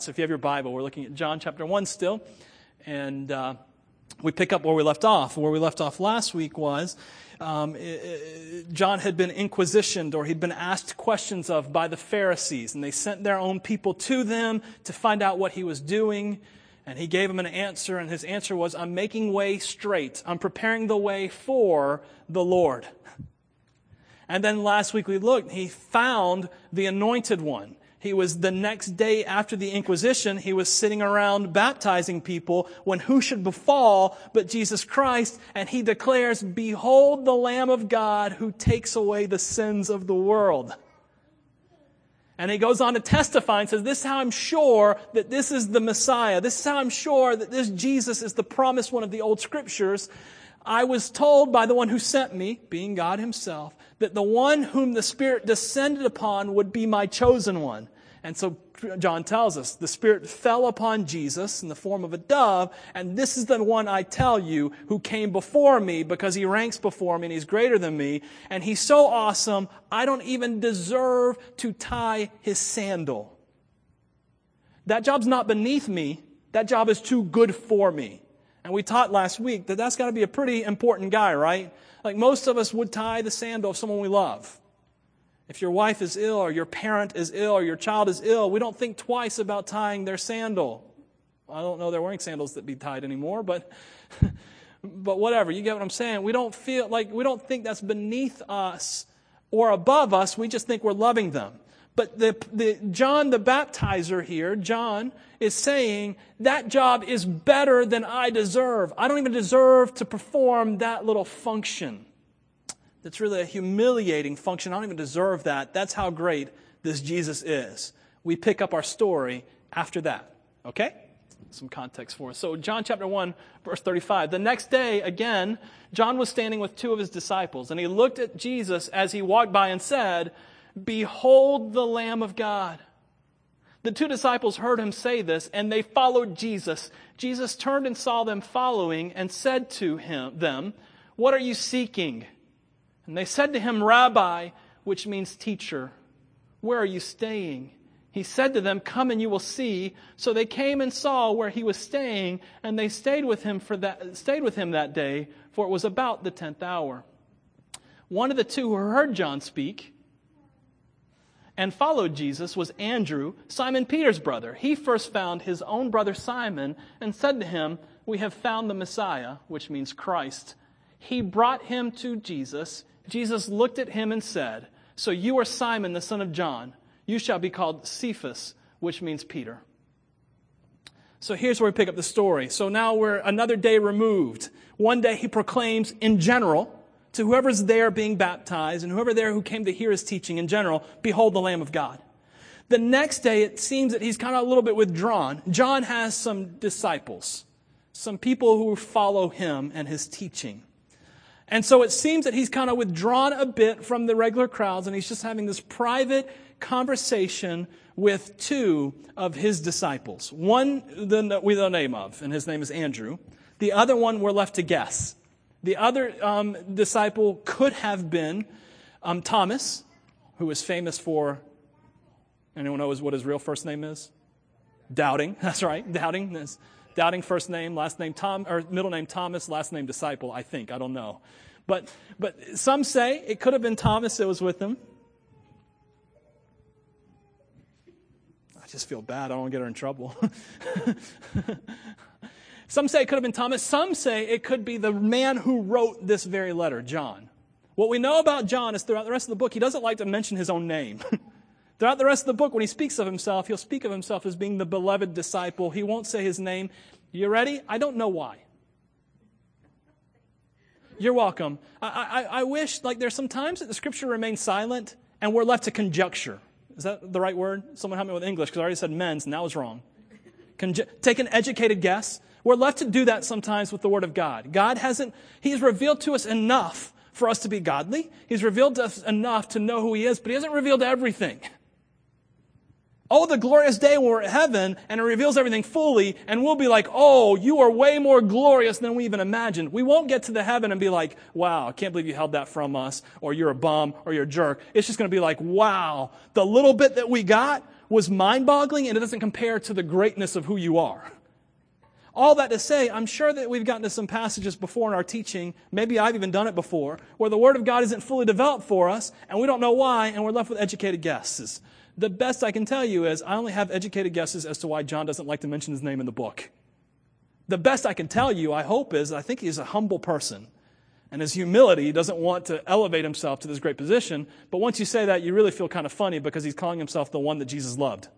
So if you have your Bible, we're looking at John chapter 1 still. And we pick up where we left off. Where we left off last week was John had been inquisitioned, or he'd been asked questions of by the Pharisees. And they sent their own people to them to find out what he was doing. And he gave them an answer, and his answer was, I'm making way straight. I'm preparing the way for the Lord. And then last week we looked, he found the Anointed One. He was the next day after the Inquisition, he was sitting around baptizing people when who should befall but Jesus Christ, and he declares, Behold the Lamb of God who takes away the sins of the world. And he goes on to testify and says, this is how I'm sure that this is the Messiah. This is how I'm sure that this Jesus is the promised one of the old Scriptures. I was told by the one who sent me, being God himself, that the one whom the Spirit descended upon would be my chosen one. And so John tells us, the Spirit fell upon Jesus in the form of a dove, and this is the one I tell you who came before me because he ranks before me and he's greater than me. And he's so awesome, I don't even deserve to tie his sandal. That job's not beneath me. That job is too good for me. And we taught last week that that's got to be a pretty important guy, right? Like most of us would tie the sandal of someone we love. If your wife is ill, or your parent is ill, or your child is ill, we don't think twice about tying their sandal. I don't know they're wearing sandals that be tied anymore, but whatever. You get what I'm saying? We don't think that's beneath us or above us. We just think we're loving them. But John the baptizer here, John, is saying that job is better than I deserve. I don't even deserve to perform that little function. That's really a humiliating function. I don't even deserve that. That's how great this Jesus is. We pick up our story after that. Okay? Some context for us. So John chapter 1, verse 35. The next day, again, John was standing with two of his disciples, and he looked at Jesus as he walked by and said, Behold the Lamb of God. The two disciples heard him say this, and they followed Jesus. Jesus turned and saw them following and said to them, What are you seeking? And they said to him, Rabbi, which means teacher, where are you staying? He said to them, Come and you will see. So they came and saw where he was staying, and they stayed with him that day, for it was about the 10th hour. One of the two who heard John speak and followed Jesus was Andrew, Simon Peter's brother. He first found his own brother Simon and said to him, We have found the Messiah, which means Christ. He brought him to Jesus. Jesus looked at him and said, So you are Simon, the son of John. You shall be called Cephas, which means Peter. So here's where we pick up the story. So now we're another day removed. One day he proclaims in general to whoever's there being baptized and whoever there who came to hear his teaching in general, Behold the Lamb of God. The next day it seems that he's kind of a little bit withdrawn. John has some disciples, some people who follow him and his teaching. And so it seems that he's kind of withdrawn a bit from the regular crowds, and he's just having this private conversation with two of his disciples. One that we know the name of, and his name is Andrew. The other one we're left to guess. The other disciple could have been Thomas, who is famous for, anyone knows what his real first name is? Doubting. That's right, doubting. Doubting first name, last name Tom, or middle name Thomas, last name disciple, I think. I don't know. But some say it could have been Thomas that was with him. I just feel bad. I don't want to get her in trouble. Some say it could have been Thomas. Some say it could be the man who wrote this very letter, John. What we know about John is throughout the rest of the book, he doesn't like to mention his own name. Throughout the rest of the book, when he speaks of himself, he'll speak of himself as being the beloved disciple. He won't say his name. You ready? I don't know why. You're welcome. I wish, there's some times that the Scripture remains silent and we're left to conjecture. Is that the right word? Someone help me with English, because I already said men's and that was wrong. Take an educated guess. We're left to do that sometimes with the Word of God. He's revealed to us enough for us to be godly. He's revealed to us enough to know who He is, but He hasn't revealed everything. Oh, the glorious day when we're in heaven and it reveals everything fully, and we'll be like, oh, you are way more glorious than we even imagined. We won't get to the heaven and be like, wow, I can't believe you held that from us, or you're a bum, or you're a jerk. It's just going to be like, wow, the little bit that we got, was mind-boggling, and it doesn't compare to the greatness of who you are. All that to say, I'm sure that we've gotten to some passages before in our teaching, maybe I've even done it before, where the Word of God isn't fully developed for us, and we don't know why, and we're left with educated guesses. The best I can tell you is I only have educated guesses as to why John doesn't like to mention his name in the book. The best I can tell you, I hope, is I think he's a humble person. And his humility, he doesn't want to elevate himself to this great position. But once you say that, you really feel kind of funny because he's calling himself the one that Jesus loved.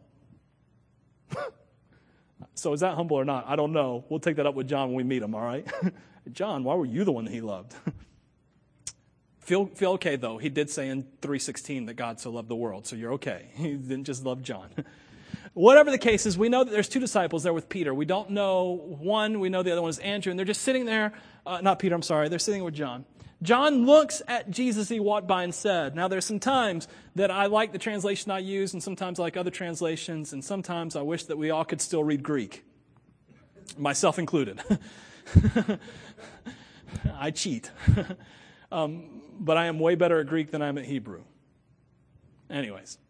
So is that humble or not? I don't know. We'll take that up with John when we meet him, all right? John, why were you the one that he loved? Feel okay, though. He did say in 3:16 that God so loved the world, so you're okay. He didn't just love John. Whatever the case is, we know that there's two disciples there with Peter. We don't know one. We know the other one is Andrew, and they're just sitting there. Not Peter, I'm sorry. They're sitting with John. John looks at Jesus he walked by and said. Now, there's some times that I like the translation I use, and sometimes I like other translations, and sometimes I wish that we all could still read Greek, myself included. I cheat. But I am way better at Greek than I am at Hebrew. Anyways.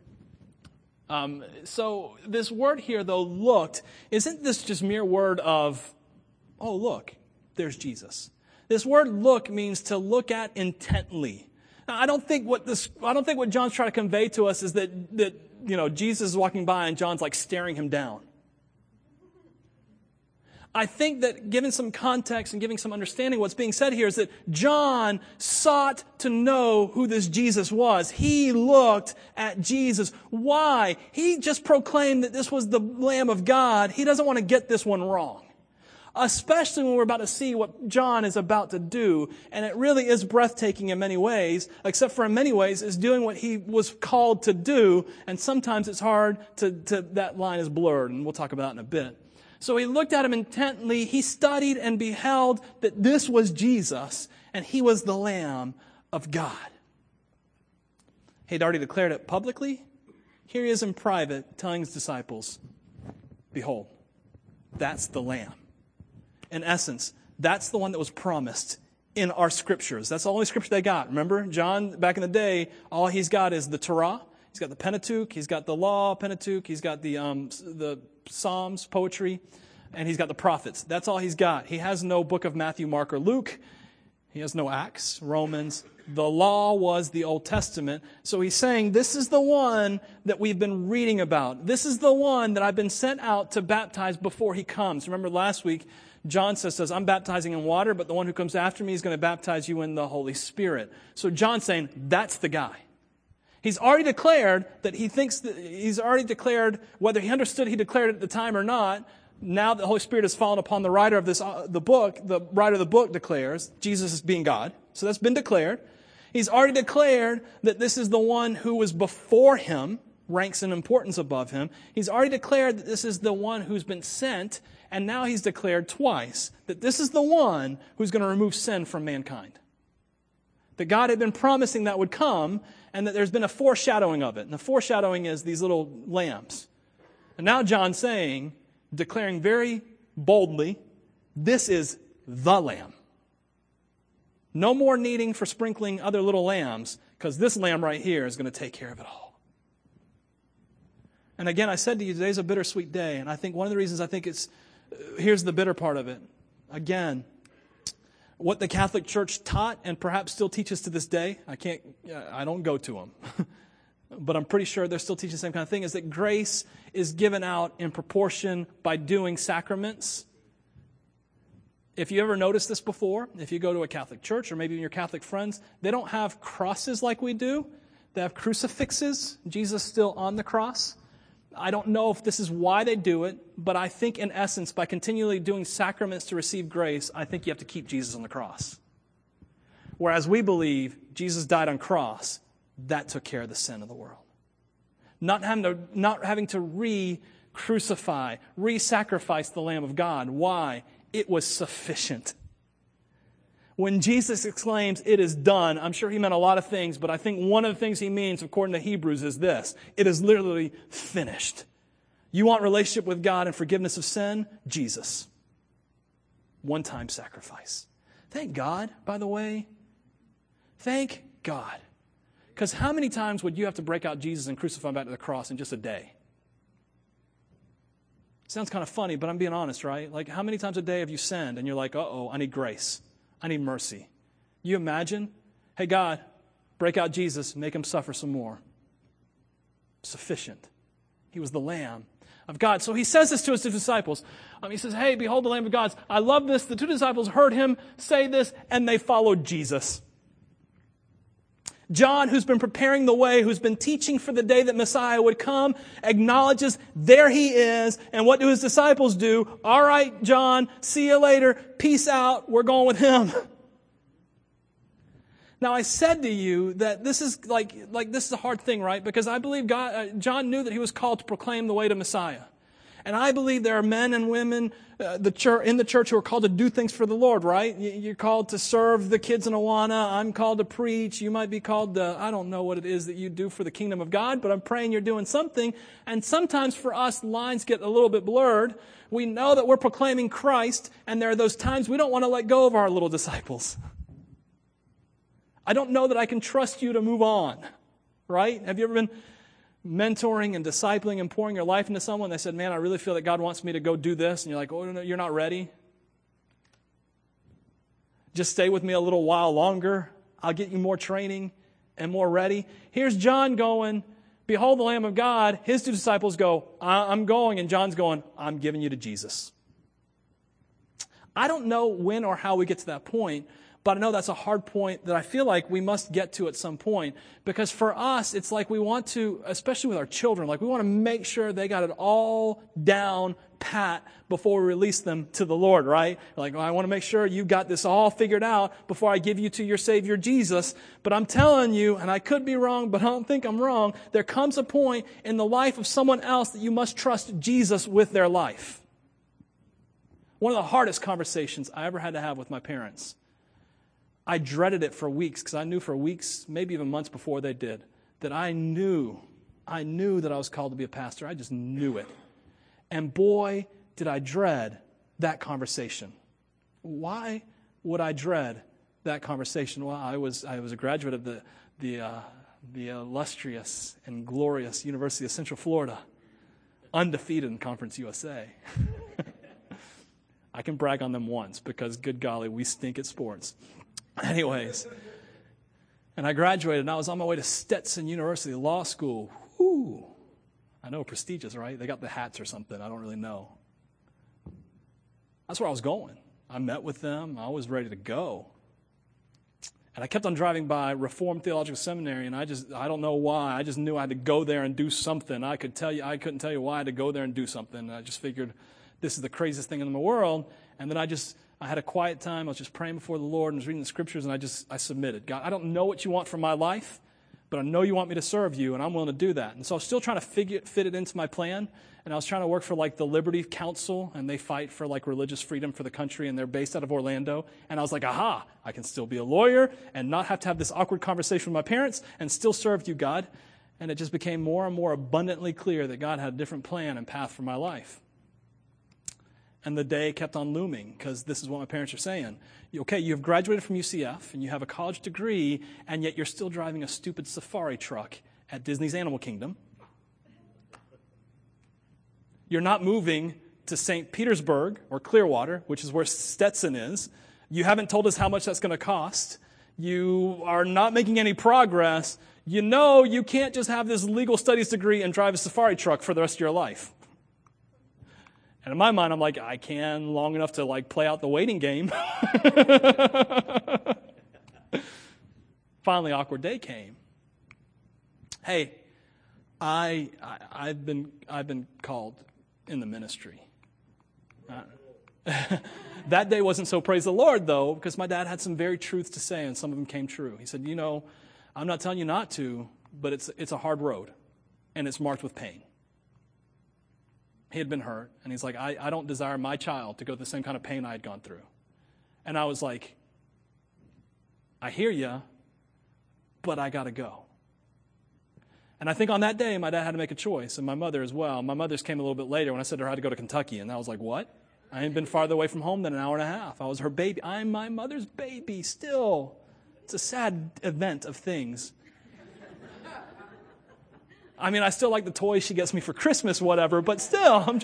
So this word here, though, looked, isn't this just mere word of, oh, look, there's Jesus. This word look means to look at intently. Now, I don't think what John's trying to convey to us is that Jesus is walking by and John's like staring him down. I think that given some context and giving some understanding, what's being said here is that John sought to know who this Jesus was. He looked at Jesus. Why? He just proclaimed that this was the Lamb of God. He doesn't want to get this one wrong. Especially when we're about to see what John is about to do. And it really is breathtaking in many ways, except for in many ways is doing what he was called to do. And sometimes it's hard that line is blurred. And we'll talk about that in a bit. So he looked at him intently. He studied and beheld that this was Jesus, and he was the Lamb of God. He'd already declared it publicly. Here he is in private telling his disciples, behold, that's the Lamb. In essence, that's the one that was promised in our scriptures. That's the only scripture they got. Remember, John, back in the day, all he's got is the Torah. He's got the Pentateuch. He's got the law, Pentateuch. He's got the Psalms, poetry, and he's got the prophets. That's all he's got. He has no book of Matthew, Mark, or Luke. He has no Acts, Romans. The law was the Old Testament. So he's saying, this is the one that we've been reading about. This is the one that I've been sent out to baptize before he comes. Remember last week, John says, I'm baptizing in water, but the one who comes after me is going to baptize you in the Holy Spirit. So John's saying, that's the guy. He's already declared that he's already declared, whether he understood he declared it at the time or not, now that the Holy Spirit has fallen upon the writer of the writer of the book declares Jesus is being God. So that's been declared. He's already declared that this is the one who was before him, ranks in importance above him. He's already declared that this is the one who's been sent, and now he's declared twice that this is the one who's going to remove sin from mankind. That God had been promising that would come, and that there's been a foreshadowing of it. And the foreshadowing is these little lambs. And now John's saying, declaring very boldly, this is the Lamb. No more needing for sprinkling other little lambs, because this lamb right here is going to take care of it all. And again, I said to you, today's a bittersweet day, and I think one of the reasons I think here's the bitter part of it. Again, what the Catholic Church taught and perhaps still teaches to this day, I don't go to them, but I'm pretty sure they're still teaching the same kind of thing, is that grace is given out in proportion by doing sacraments. If you ever noticed this before, if you go to a Catholic church or maybe your Catholic friends, they don't have crosses like we do. They have crucifixes, Jesus still on the cross. I don't know if this is why they do it, but I think in essence, by continually doing sacraments to receive grace, I think you have to keep Jesus on the cross. Whereas we believe Jesus died on cross, that took care of the sin of the world. Not having to re-crucify, re-sacrifice the Lamb of God. Why? It was sufficient. When Jesus exclaims, it is done, I'm sure he meant a lot of things, but I think one of the things he means, according to Hebrews, is this. It is literally finished. You want relationship with God and forgiveness of sin? Jesus. One-time sacrifice. Thank God, by the way. Thank God. Because how many times would you have to break out Jesus and crucify him back to the cross in just a day? Sounds kind of funny, but I'm being honest, right? Like, how many times a day have you sinned and you're like, uh-oh, I need grace. I need mercy. You imagine, hey, God, break out Jesus, make him suffer some more. Sufficient. He was the Lamb of God. So he says this to his disciples. He says, hey, behold the Lamb of God. I love this. The two disciples heard him say this, and they followed Jesus. John, who's been preparing the way, who's been teaching for the day that Messiah would come, acknowledges there he is. And what do his disciples do? All right, John, see you later. Peace out. We're going with him. Now, I said to you that this is like this is a hard thing, right? Because I believe John knew that he was called to proclaim the way to Messiah. And I believe there are men and women in the church who are called to do things for the Lord, right? You're called to serve the kids in Awana. I'm called to preach. You might be called to, I don't know what it is that you do for the kingdom of God, but I'm praying you're doing something. And sometimes for us, lines get a little bit blurred. We know that we're proclaiming Christ, and there are those times we don't want to let go of our little disciples. I don't know that I can trust you to move on, right? Have you ever been mentoring and discipling and pouring your life into someone? They said, man, I really feel that God wants me to go do this. And you're like, oh, no, you're not ready. Just stay with me a little while longer. I'll get you more training and more ready. Here's John going, behold the Lamb of God. His two disciples go, I'm going. And John's going, I'm giving you to Jesus. I don't know when or how we get to that point, but I know that's a hard point that I feel like we must get to at some point. Because for us, it's like we want to, especially with our children, like we want to make sure they got it all down pat before we release them to the Lord, right? Like, well, I want to make sure you got this all figured out before I give you to your Savior Jesus. But I'm telling you, and I could be wrong, but I don't think I'm wrong, there comes a point in the life of someone else that you must trust Jesus with their life. One of the hardest conversations I ever had to have with my parents. I dreaded it for weeks because I knew for weeks, maybe even months before they did, that I knew that I was called to be a pastor. I just knew it. And boy, did I dread that conversation. Why would I dread that conversation? Well, I was a graduate of the illustrious and glorious University of Central Florida, undefeated in Conference USA. I can brag on them once because, good golly, we stink at sports. Anyways, and I graduated, and I was on my way to Stetson University Law School. Whew. I know, prestigious, right? They got the hats or something. I don't really know. That's where I was going. I met with them. I was ready to go. And I kept on driving by Reformed Theological Seminary, and I don't know why. I just knew I had to go there and do something. I couldn't tell you why I had to go there and do something. I just figured this is the craziest thing in the world. And then I had a quiet time. I was just praying before the Lord and was reading the scriptures, and I submitted. God, I don't know what you want from my life, but I know you want me to serve you, and I'm willing to do that. And so I was still trying to fit it into my plan, and I was trying to work for like the Liberty Council, and they fight for like religious freedom for the country, and they're based out of Orlando. And I was like, aha, I can still be a lawyer and not have to have this awkward conversation with my parents and still serve you, God. And it just became more and more abundantly clear that God had a different plan and path for my life. And the day kept on looming because this is what my parents are saying. Okay, you have graduated from UCF and you have a college degree, and yet you're still driving a stupid safari truck at Disney's Animal Kingdom. You're not moving to St. Petersburg or Clearwater, which is where Stetson is. You haven't told us how much that's going to cost. You are not making any progress. You know you can't just have this legal studies degree and drive a safari truck for the rest of your life. And in my mind, I'm like, I can long enough to like play out the waiting game. Finally, awkward day came. Hey, I've been called in the ministry. That day wasn't so praise the Lord, though, because my dad had some very truths to say, and some of them came true. He said, I'm not telling you not to, but it's a hard road, and it's marked with pain. He had been hurt, and he's like, I don't desire my child to go through the same kind of pain I had gone through. And I was like, I hear you, but I got to go. And I think on that day, my dad had to make a choice, and my mother as well. My mother's came a little bit later when I said to her I had to go to Kentucky, and I was like, what? I ain't been farther away from home than an hour and a half. I was her baby. I'm my mother's baby still. It's a sad event of things. I mean, I still like the toys she gets me for Christmas, whatever, but still,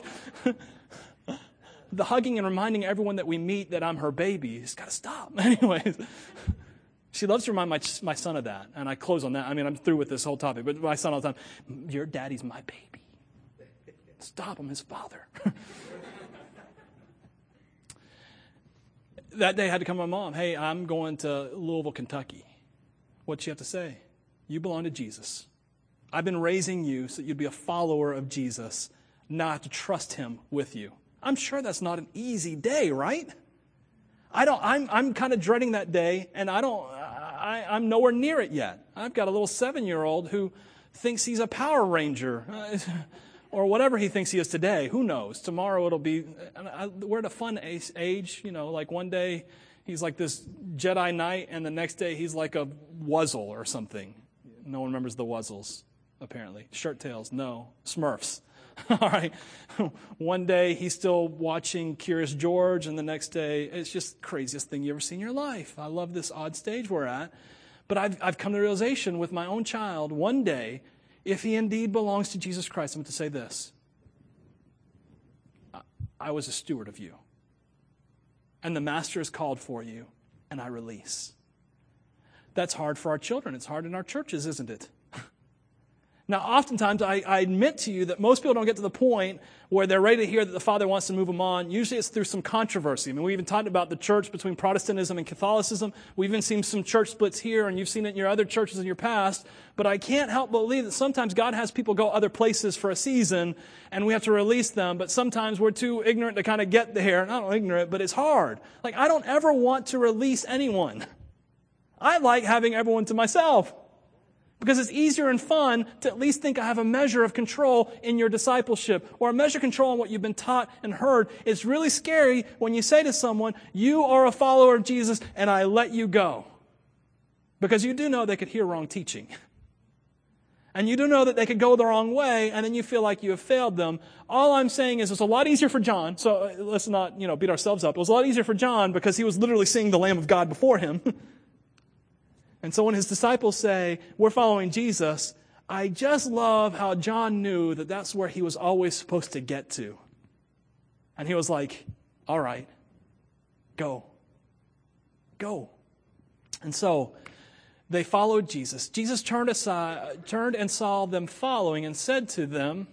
the hugging and reminding everyone that we meet that I'm her baby has got to stop. Anyways, she loves to remind my son of that, and I close on that. I mean, I'm through with this whole topic, but my son all the time, your daddy's my baby. Stop, I'm his father. That day I had to come to my mom. Hey, I'm going to Louisville, Kentucky. What'd she have to say? You belong to Jesus. I've been raising you so that you'd be a follower of Jesus, not to trust him with you. I'm sure that's not an easy day, right? I'm kind of dreading that day, and I'm nowhere near it yet. I've got a little 7-year-old who thinks he's a Power Ranger, or whatever he thinks he is today. Who knows? Tomorrow it'll be, we're at a fun age, like one day he's like this Jedi Knight, and the next day he's like a Wuzzle or something. No one remembers the Wuzzles, apparently. Shirt Tails, no. Smurfs. All right. One day he's still watching Curious George, and the next day it's just the craziest thing you ever seen in your life. I love this odd stage we're at. But I've come to the realization with my own child, one day, if he indeed belongs to Jesus Christ, I'm going to say this. I was a steward of you. And the master is called for you, and I release. That's hard for our children. It's hard in our churches, isn't it? Now, oftentimes, I admit to you that most people don't get to the point where they're ready to hear that the Father wants to move them on. Usually it's through some controversy. I mean, we even talked about the church between Protestantism and Catholicism. We've even seen some church splits here, and you've seen it in your other churches in your past. But I can't help but believe that sometimes God has people go other places for a season, and we have to release them. But sometimes we're too ignorant to kind of get there. Not ignorant, but it's hard. Like, I don't ever want to release anyone. I like having everyone to myself. Because it's easier and fun to at least think I have a measure of control in your discipleship or a measure of control in what you've been taught and heard. It's really scary when you say to someone, you are a follower of Jesus and I let you go. Because you do know they could hear wrong teaching. And you do know that they could go the wrong way and then you feel like you have failed them. All I'm saying is it's a lot easier for John. So let's not, beat ourselves up. It was a lot easier for John because he was literally seeing the Lamb of God before him. And so when his disciples say, we're following Jesus, I just love how John knew that that's where he was always supposed to get to. And he was like, all right, go. Go. And so they followed Jesus. Jesus turned and saw them following and said to them,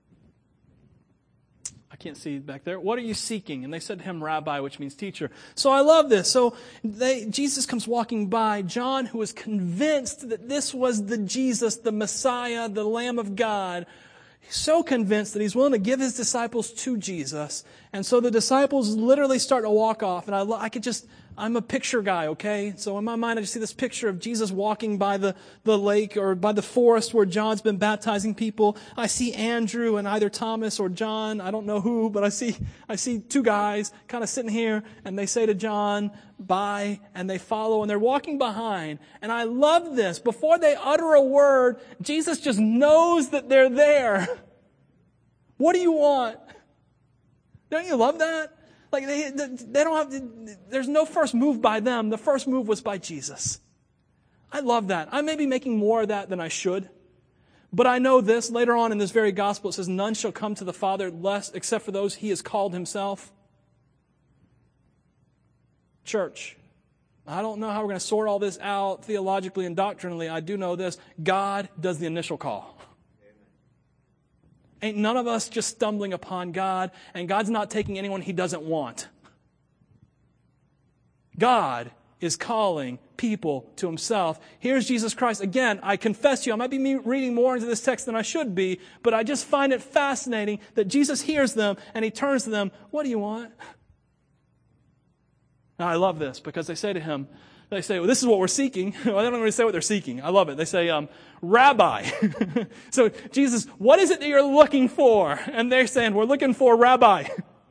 I can't see back there. What are you seeking? And they said to him, Rabbi, which means teacher. So I love this. So Jesus comes walking by. John, who was convinced that this was the Jesus, the Messiah, the Lamb of God, so convinced that he's willing to give his disciples to Jesus. And so the disciples literally start to walk off. And I'm a picture guy, okay? So in my mind, I just see this picture of Jesus walking by the lake or by the forest where John's been baptizing people. I see Andrew and either Thomas or John, I don't know who, but I see two guys kind of sitting here, and they say to John, bye, and they follow, and they're walking behind. And I love this. Before they utter a word, Jesus just knows that they're there. What do you want? Don't you love that? Like they don't have, there's no first move by them. The first move was by Jesus. I love that. I may be making more of that than I should. But I know this, later on in this very gospel, it says, none shall come to the Father except for those he has called himself. Church, I don't know how we're going to sort all this out theologically and doctrinally. I do know this. God does the initial call. Ain't none of us just stumbling upon God, and God's not taking anyone he doesn't want. God is calling people to himself. Here's Jesus Christ. Again, I confess to you, I might be reading more into this text than I should be, but I just find it fascinating that Jesus hears them, and he turns to them, what do you want? Now, I love this, because they say to him, well, this is what we're seeking. Well, they don't really say what they're seeking. I love it. They say, Rabbi. So, Jesus, what is it that you're looking for? And they're saying, we're looking for Rabbi.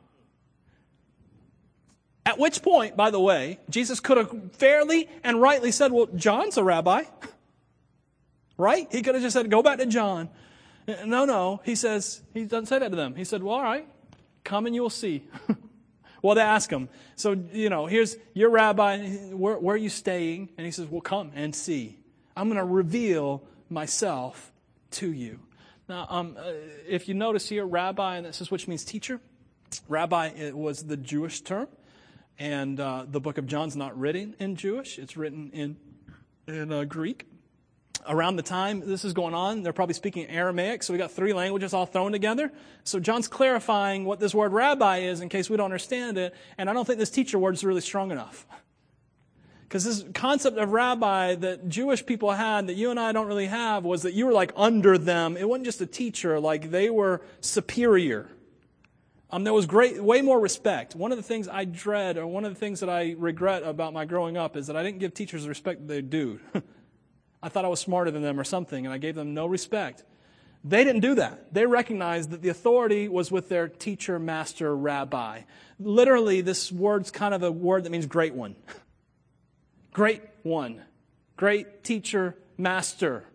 At which point, by the way, Jesus could have fairly and rightly said, well, John's a rabbi. Right? He could have just said, go back to John. No. He doesn't say that to them. He said, well, all right, come and you'll see. Well, they ask him, so, here's your rabbi, where are you staying? And he says, well, come and see. I'm going to reveal myself to you. Now, if you notice here, rabbi, and this is which means teacher. Rabbi, it was the Jewish term, and the book of John's not written in Jewish. It's written in Greek. Around the time this is going on, they're probably speaking Aramaic, so we got three languages all thrown together. So John's clarifying what this word rabbi is in case we don't understand it, and I don't think this teacher word is really strong enough. Because this concept of rabbi that Jewish people had that you and I don't really have was that you were like under them. It wasn't just a teacher, like they were superior. There was way more respect. One of the things I dread, or one of the things that I regret about my growing up is that I didn't give teachers the respect that they do. I thought I was smarter than them or something, and I gave them no respect. They didn't do that. They recognized that the authority was with their teacher, master, rabbi. Literally, this word's kind of a word that means great one. Great one. Great teacher, master.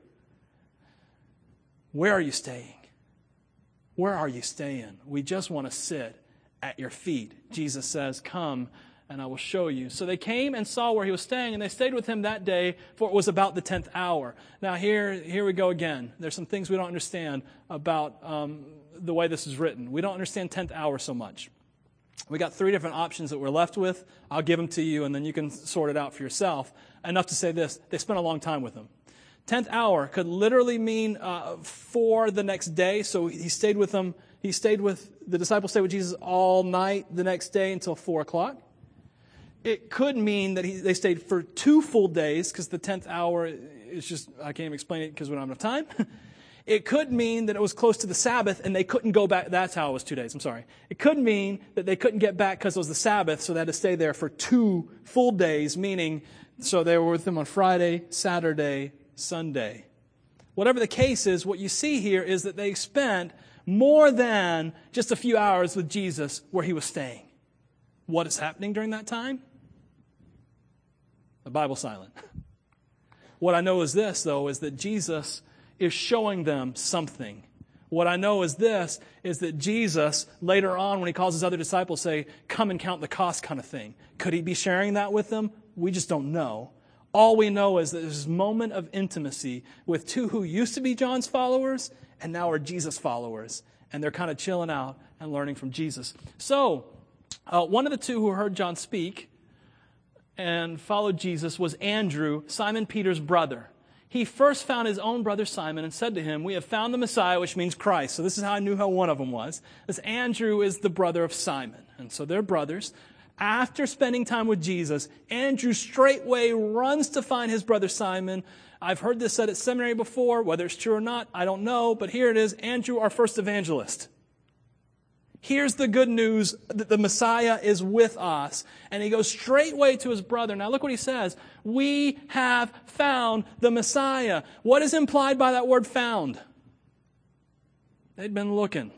Where are you staying? Where are you staying? We just want to sit at your feet. Jesus says, come and I will show you. So they came and saw where he was staying, and they stayed with him that day, for it was about the 10th hour. Now here we go again. There's some things we don't understand about the way this is written. We don't understand 10th hour so much. We got three different options that we're left with. I'll give them to you, and then you can sort it out for yourself. Enough to say this, they spent a long time with him. 10th hour could literally mean for the next day. So he stayed with them. The disciples stayed with Jesus all night the next day until 4 o'clock. It could mean that they stayed for 2 full days, because the 10th hour is just, I can't even explain it because we don't have enough time. It could mean that it was close to the Sabbath and they couldn't go back. That's how it was 2 days. I'm sorry. It could mean that they couldn't get back because it was the Sabbath, so they had to stay there for 2 full days, meaning, so they were with them on Friday, Saturday, Sunday. Whatever the case is, what you see here is that they spent more than just a few hours with Jesus where he was staying. What is happening during that time? The Bible's silent. What I know is this, though, is that Jesus is showing them something. What I know is this, is that Jesus, later on when he calls his other disciples, say, come and count the cost kind of thing. Could he be sharing that with them? We just don't know. All we know is that there's this moment of intimacy with two who used to be John's followers and now are Jesus followers. And they're kind of chilling out and learning from Jesus. So, one of the two who heard John speak and followed Jesus was Andrew, Simon Peter's brother. He first found his own brother Simon and said to him, we have found the Messiah, which means Christ. So this is how I knew how one of them was. This Andrew is the brother of Simon. And so they're brothers. After spending time with Jesus, Andrew straightway runs to find his brother Simon. I've heard this said at seminary before. Whether it's true or not, I don't know. But here it is, Andrew, our first evangelist. Here's the good news that the Messiah is with us. And he goes straightway to his brother. Now look what he says. We have found the Messiah. What is implied by that word found? They'd been looking.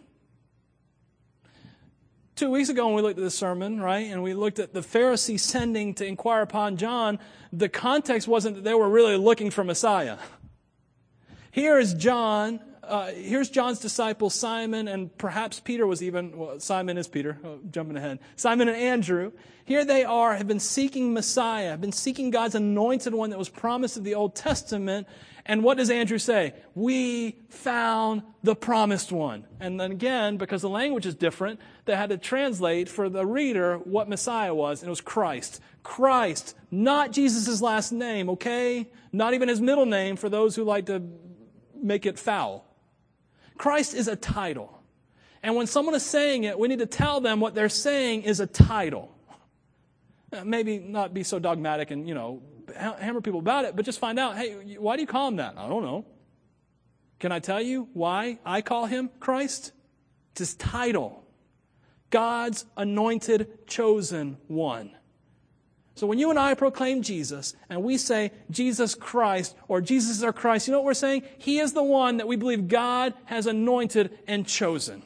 2 weeks ago when we looked at this sermon, right, and we looked at the Pharisees sending to inquire upon John, the context wasn't that they were really looking for Messiah. Here is John. Here's John's disciple Simon, and perhaps Peter was even, well, Simon is Peter, jumping ahead. Simon and Andrew. Here they are, have been seeking Messiah, have been seeking God's anointed one that was promised in the Old Testament. And what does Andrew say? We found the promised one. And then again, because the language is different, they had to translate for the reader what Messiah was, and it was Christ. Christ, not Jesus' last name, okay? Not even his middle name for those who like to make it foul. Christ is a title. And when someone is saying it, we need to tell them what they're saying is a title. Maybe not be so dogmatic and, hammer people about it, but just find out, hey, why do you call him that? I don't know. Can I tell you why I call him Christ? It's his title. God's anointed, chosen one. So when you and I proclaim Jesus, and we say Jesus Christ, or Jesus is our Christ, you know what we're saying? He is the one that we believe God has anointed and chosen.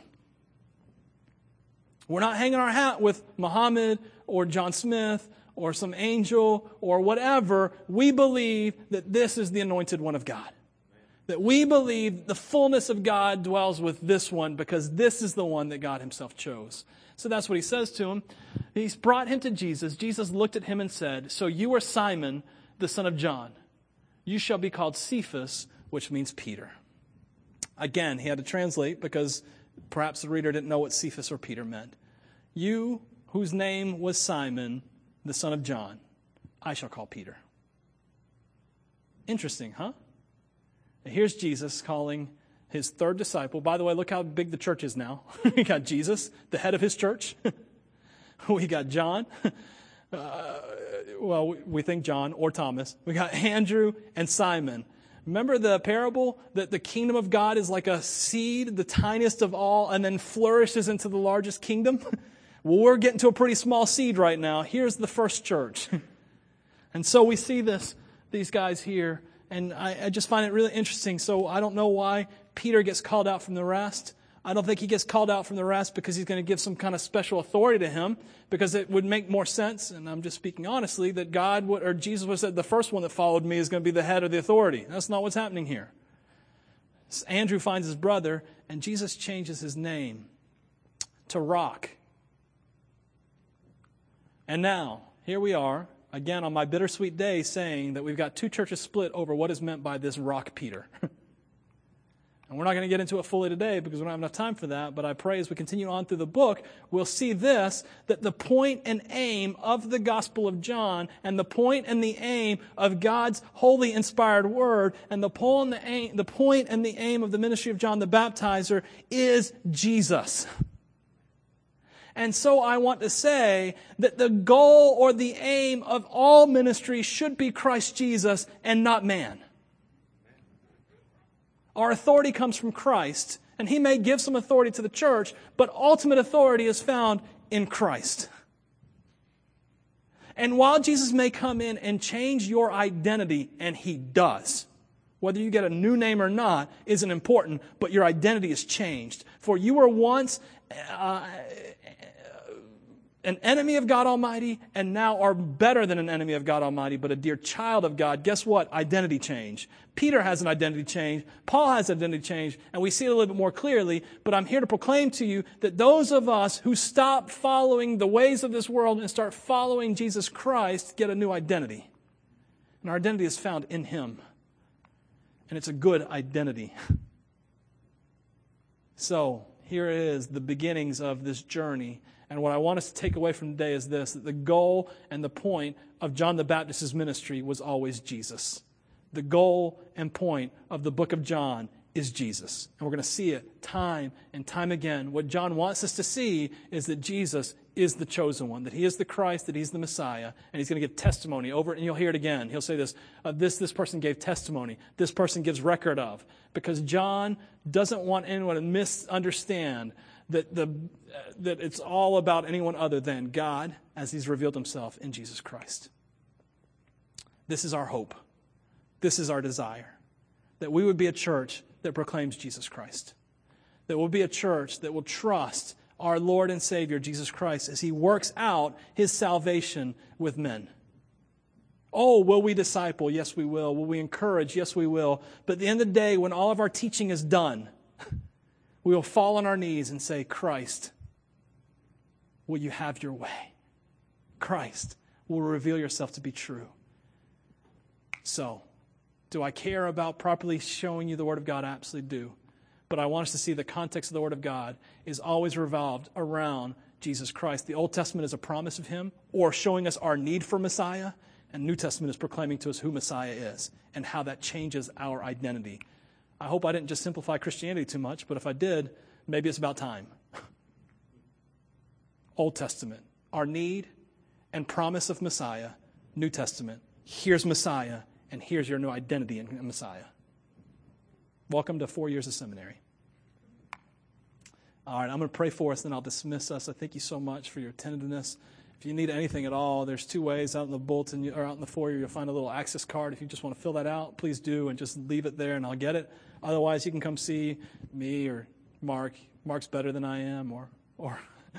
We're not hanging our hat with Muhammad or John Smith or some angel or whatever. We believe that this is the anointed one of God. That we believe the fullness of God dwells with this one because this is the one that God himself chose. So that's what he says to him. He's brought him to Jesus. Jesus looked at him and said, so you are Simon, the son of John. You shall be called Cephas, which means Peter. Again, he had to translate because perhaps the reader didn't know what Cephas or Peter meant. You, whose name was Simon, the son of John, I shall call Peter. Interesting, huh? And here's Jesus calling his third disciple. By the way, look how big the church is now. We got Jesus, the head of his church. We got John. We think John or Thomas. We got Andrew and Simon. Remember the parable that the kingdom of God is like a seed, the tiniest of all, and then flourishes into the largest kingdom? Well, we're getting to a pretty small seed right now. Here's the first church. And so we see these guys here, and I just find it really interesting. So I don't know why Peter gets called out from the rest. I don't think he gets called out from the rest because he's going to give some kind of special authority to him, because it would make more sense, and I'm just speaking honestly, that Jesus would have said the first one that followed me is going to be the head of the authority. That's not what's happening here. Andrew finds his brother, and Jesus changes his name to Rock. And now, here we are, again on my bittersweet day, saying that we've got two churches split over what is meant by this Rock Peter. And we're not going to get into it fully today because we don't have enough time for that, but I pray as we continue on through the book, we'll see this, that the point and aim of the Gospel of John and the point and the aim of God's holy inspired word and the point and the aim of the ministry of John the Baptizer is Jesus. And so I want to say that the goal or the aim of all ministry should be Christ Jesus and not man. Our authority comes from Christ, and He may give some authority to the church, but ultimate authority is found in Christ. And while Jesus may come in and change your identity, and He does, whether you get a new name or not isn't important, but your identity is changed. For you were once an enemy of God Almighty, and now are better than an enemy of God Almighty, but a dear child of God. Guess what? Identity change. Peter has an identity change. Paul has an identity change, and we see it a little bit more clearly, but I'm here to proclaim to you that those of us who stop following the ways of this world and start following Jesus Christ get a new identity. And our identity is found in Him. And it's a good identity. So, here is the beginnings of this journey. And what I want us to take away from today is this, that the goal and the point of John the Baptist's ministry was always Jesus. The goal and point of the book of John is Jesus. And we're going to see it time and time again. What John wants us to see is that Jesus is the chosen one, that He is the Christ, that He's the Messiah, and He's going to give testimony over it, and you'll hear it again. He'll say this, this person gave testimony, this person gives record of, because John doesn't want anyone to misunderstand that it's all about anyone other than God as He's revealed Himself in Jesus Christ. This is our hope. This is our desire, that we would be a church that proclaims Jesus Christ, that we'll be a church that will trust our Lord and Savior, Jesus Christ, as He works out His salvation with men. Oh, will we disciple? Yes, we will. Will we encourage? Yes, we will. But at the end of the day, when all of our teaching is done, we will fall on our knees and say, Christ, will you have your way? Christ, will reveal yourself to be true. So, do I care about properly showing you the Word of God? I absolutely do. But I want us to see the context of the Word of God is always revolved around Jesus Christ. The Old Testament is a promise of Him or showing us our need for Messiah, and New Testament is proclaiming to us who Messiah is and how that changes our identity. I hope I didn't just simplify Christianity too much, but if I did, maybe it's about time. Old Testament, our need and promise of Messiah. New Testament, here's Messiah, and here's your new identity in Messiah. Welcome to 4 years of seminary. All right, I'm going to pray for us, then I'll dismiss us. I thank you so much for your attentiveness. If you need anything at all, there's two ways. Out in the bulletin or out in the foyer, you'll find a little access card. If you just want to fill that out, please do, and just leave it there, and I'll get it. Otherwise, you can come see me or Mark. Mark's better than I am, or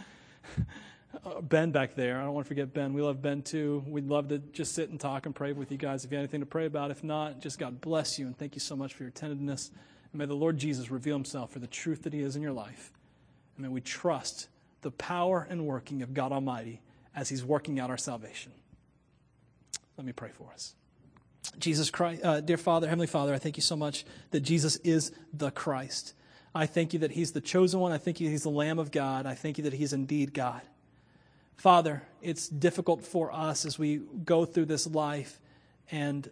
Ben back there. I don't want to forget Ben. We love Ben too. We'd love to just sit and talk and pray with you guys if you have anything to pray about. If not, just God bless you, and thank you so much for your attentiveness. And may the Lord Jesus reveal Himself for the truth that He is in your life. And may we trust the power and working of God Almighty as He's working out our salvation. Let me pray for us. Jesus Christ, dear Father, Heavenly Father, I thank you so much that Jesus is the Christ. I thank you that he's the chosen one. I thank you that he's the Lamb of God. I thank you that he's indeed God. Father, it's difficult for us as we go through this life and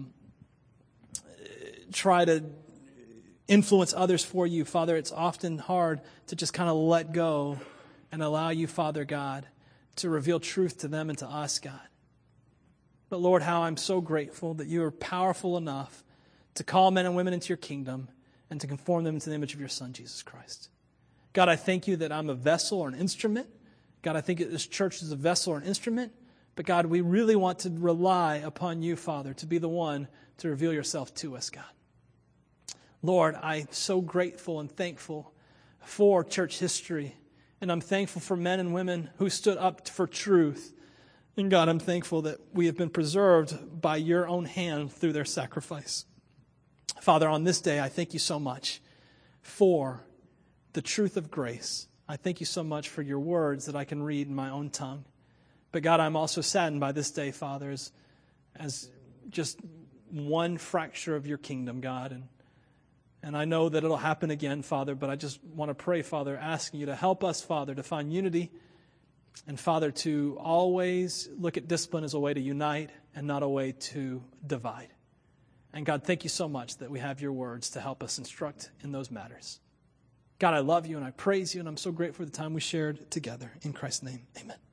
try to influence others for you. Father, it's often hard to just kind of let go and allow you, Father God, to reveal truth to them and to us, God. But Lord, how I'm so grateful that you are powerful enough to call men and women into your kingdom and to conform them into the image of your Son, Jesus Christ. God, I thank you that I'm a vessel or an instrument. God, I think that this church is a vessel or an instrument. But God, we really want to rely upon you, Father, to be the one to reveal yourself to us, God. Lord, I'm so grateful and thankful for church history. And I'm thankful for men and women who stood up for truth. And God, I'm thankful that we have been preserved by your own hand through their sacrifice. Father, on this day, I thank you so much for the truth of grace. I thank you so much for your words that I can read in my own tongue. But God, I'm also saddened by this day, Father, as just one fracture of your kingdom, God. And I know that it'll happen again, Father, but I just want to pray, Father, asking you to help us, Father, to find unity. And, Father, to always look at discipline as a way to unite and not a way to divide. And, God, thank you so much that we have your words to help us instruct in those matters. God, I love you and I praise you, and I'm so grateful for the time we shared together. In Christ's name, amen.